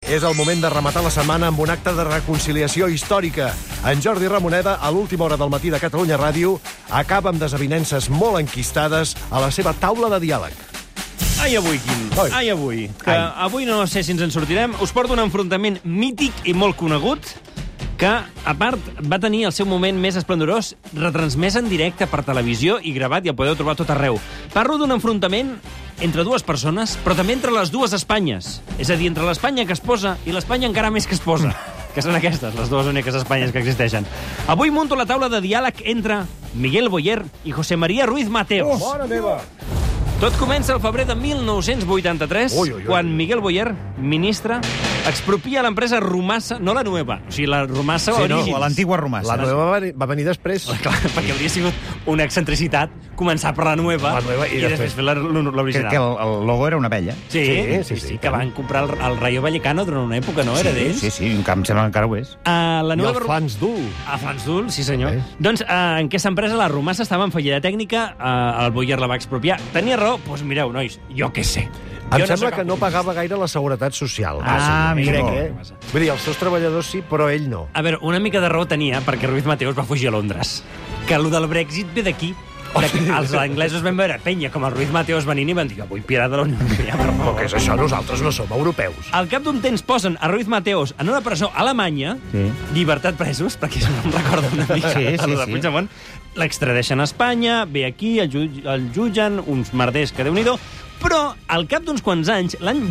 És el moment de rematar la setmana amb un acte de reconciliació històrica. En Jordi Ramoneda, a l'última hora del matí de Catalunya Ràdio, acaba amb desavinences molt enquistades a la seva taula de diàleg. Ai, avui, Quim. Ai, avui. Que avui no sé si ens en sortirem. Us porto un enfrontament mític i molt conegut que, a part, va tenir el seu moment més esplendorós retransmès en directe per televisió i gravat, i el podeu trobar tot arreu. Parlo d'un enfrontament entre dues persones, però també entre les dues Espanyes. És a dir, entre l'Espanya que es posa i l'Espanya encara més que es posa. Que són aquestes, les dues úniques Espanyes que existeixen. Avui munto la taula de diàleg entre Miguel Boyer i José María Ruiz Mateos. Mare meva! Tot comença el febrer de 1983, quan Miguel Boyer, ministre, expropia l'empresa Rumasa, no la Nueva, o sigui, la Rumasa Origins. O l'antigua Rumasa. La Nueva va venir després. Clar, perquè hauria sigut una excentricitat començar per la Nueva, i després fer l'original. Que el logo era una abella. Sí, que van comprar el Rayo Vallecano durant una època, no? Era d'ells? Sí, un camp sembla que encara ho és. La I Nueva... el Flans Dul. A Flans Dul, sí senyor. Doncs en aquesta empresa, la Rumasa, estava en fallida tècnica, el Boyer la va expropiar. Tenia raó? Doncs mireu, nois, jo què sé. Em sembla que no pagava gaire la seguretat social. Amigo. Vull dir, els seus treballadors sí, però ell no. A veure, una mica de raó tenia, perquè Ruiz Mateos va fugir a Londres. Que allò del Brexit ve d'aquí. Els anglesos van veure penya com el Ruiz Mateos venint i van dir, vull pirar de la Unió Europea, per favor. Què és això? Nosaltres no som europeus. Al cap d'un temps posen a Ruiz Mateos en una presó a Alemanya, llibertat presos, perquè això em recorda una mica el de Puigdemont, l'extradeixen a Espanya, ve aquí, el jutgen, uns merders que Déu-n'hi-do, però al cap d'uns quants anys, l'any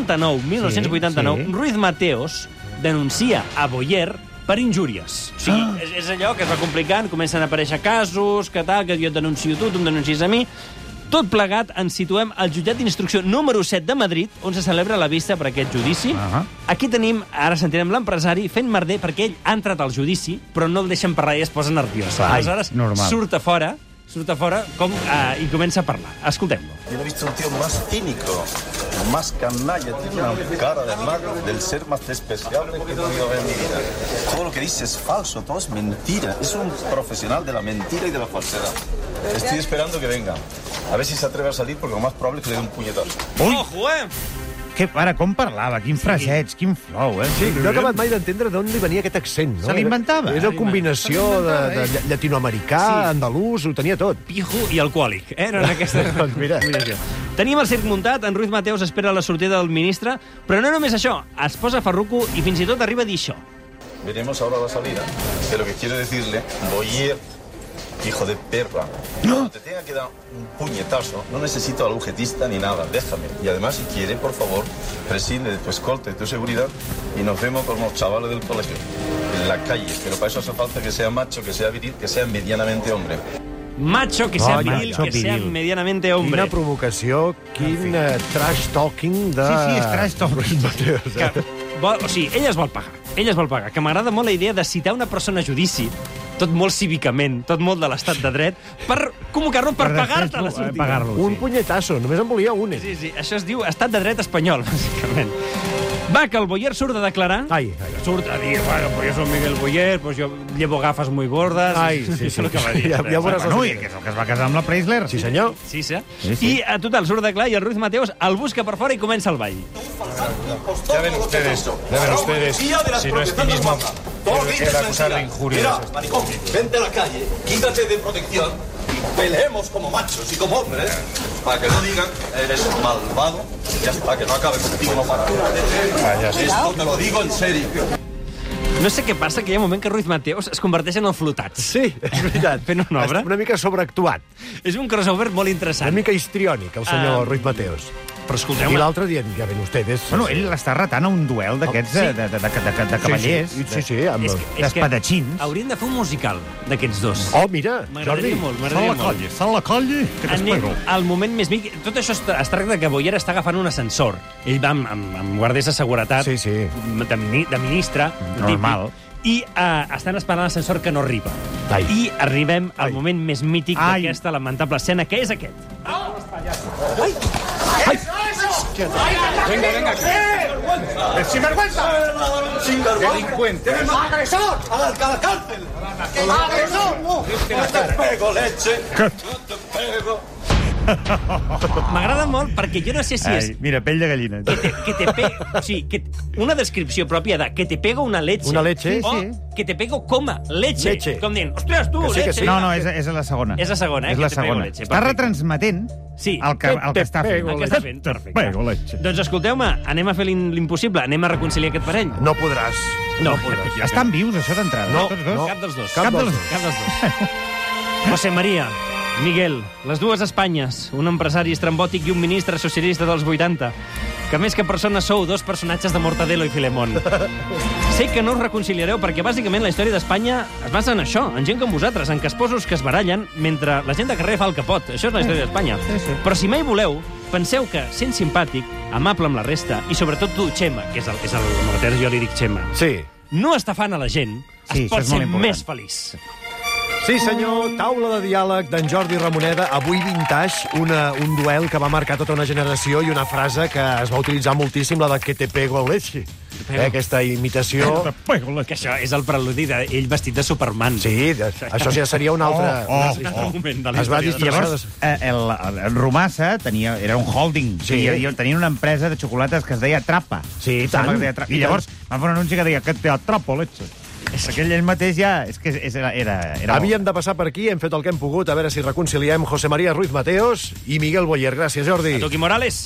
1989, Ruiz Mateos denuncia a Boyer per injúries. O sigui, és allò que es va complicant, comencen a aparèixer casos, que tal, que jo et denuncio tu em denuncies a mi. Tot plegat ens situem al jutjat d'instrucció número 7 de Madrid, on se celebra la vista per aquest judici. Aquí tenim, ara sentirem l'empresari fent merder perquè ell ha entrat al judici, però no el deixen parlar i es posa nerviós. Aleshores, surt a fora y comença a parlar. Escoltem-lo. Yo no he visto un tío más cínico, más canalla, tiene una cara de mago, del ser más despreciable que he podido ver en mi vida. Todo lo que dice es falso, todo es mentira. Es un profesional de la mentira y de la falsedad. Estoy esperando que venga. A ver si se atreve a salir, porque lo más probable es que le dé un puñetazo. Ojo, Ara, com parlava? Quin frasets, quin flow, Sí, no he acabat mai d'entendre d'on li venia aquest accent, no? Se l'inventava. Era una combinació de llatinoamericà, andalús, ho tenia tot. Pijo i alcohòlic, eren aquesta combinació. Tenim el circ muntat, en Ruiz Mateos espera la sortida del ministre, però no només això, es posa farruco i fins i tot arriba a dir això. Veremos ahora la salida, pero que quiero decirle, Boyer, hijo de perra, cuando te tenga que dar un puñetazo, no necesito al agujetista ni nada, déjame. Y además, si quiere, por favor, prescinde de tu escolta, de tu seguridad, y nos vemos con los chavales del colegio, en la calle. Pero para eso hace falta que sea macho, que sea viril, que sea medianamente hombre. Macho, que sea viril, que sea medianamente hombre. Quina provocació, quin trash-talking de... Sí, és trash-talking. O sigui, ell es vol pagar. Que m'agrada molt la idea de citar una persona a judici, tot molt cívicament, tot molt de l'estat de dret, per convocar-lo per pagar-te la sortida. Un punyetazo, només en volia un. Sí, això es diu estat de dret espanyol, bàsicament. Va, que el Boyer surt a declarar. Surt a dir, bueno, pues yo soy Miguel Boyer, pues yo llevo gafas muy gordas. Sí. Això és el que va dir. Ja veuràs No, que és el que es va casar amb la Preisler. Sí, senyor. Sí. I, a total, surt a declarar i el Ruiz Mateos el busca per fora i comença el ball. Ya ven ustedes, si no es cinismo, el acusar de injurias. Mira, maricón, vente a la calle, quítate de protección y peleemos como machos y como hombres, para que no digan, eres malvado, ya está, que no acabe contigo, no para. Esto te lo digo en serio. No sé què passa, que hi ha un moment que Ruiz Mateos es converteix en el Flotats. Sí, és veritat. Fent una obra. Una mica sobreactuat. És un crossover molt interessant. Una mica histriònic, el senyor Ruiz Mateos. Però escolteu... I l'altre dia, ja ven ustedes... Bueno, ell l'està retant a un duel d'aquests de cavallers, d'espadatxins. Haurien de fer un musical d'aquests dos. Oh, mira, Jordi. M'agradaria molt. Sal la calle, que t'espero. Anem al moment més mític. Tot això es tracta que Boyer està agafant un ascensor. Ell va amb guàrdies de seguretat, de ministre, normal. I estan esperant l'ascensor que no arriba. I arribem al moment més mític d'aquesta lamentable escena, que és aquest. ¡Ay! ¡Venga! ¡El sinvergüenza! ¡Delincuente! ¡Agresor! ¡A la cárcel! ¡Agresor! ¡No te pego, leche! ¡No te pego! M'agrada molt perquè jo no sé si és... Mira, pell de gallina. O sigui, una descripció pròpia de que te pego una leche. Una leche? O que te pego coma leche. Com dient, ostres, tu, leche. No, és la segona. És la segona, És la segona. Està retransmetent el que està fent. El que està fent, perfecte. Doncs escolteu-me, anem a fer l'impossible, anem a reconciliar aquest parell. No podràs. No podràs. Estan vius, això d'entrada? No, tots dos? cap dels dos. Cap dels dos. José María, Miguel, les dues Espanyes, un empresari estrambòtic i un ministre socialista dels 80, que més que persones sou dos personatges de Mortadelo i Filemón. Sé que no us reconciliareu perquè bàsicament la història d'Espanya es basa en això, en gent com vosaltres, en casposos que es barallen mentre la gent de carrer fa el capot. Això és la història d'Espanya. Però si mai voleu, penseu que, sent simpàtic, amable amb la resta, i sobretot tu, Xema, que és el Morter, jo li dic Xema, no estafant a la gent, es pot ser més feliç. Sí, senyor, taula de diàleg d'en Jordi Ramoneda, avui vintage, un duel que va marcar tota una generació i una frase que es va utilitzar moltíssim, la de que te pego leche. Aquesta imitació... Que això és el preludi d'ell vestit de Superman. Sí, això ja seria un altre moment de la es va història. disfressar... El Romassa era un holding. Tenia una empresa de xocolates que es deia Trapa. Sí, tant. I llavors van fer un anunci que deia que te atrapo leche. Aquell ell mateix ja... Era Havíem de passar per aquí, hem fet el que hem pogut, a veure si reconciliem José María Ruiz Mateos i Miguel Boyer. Gràcies, Jordi. A tu, Morales.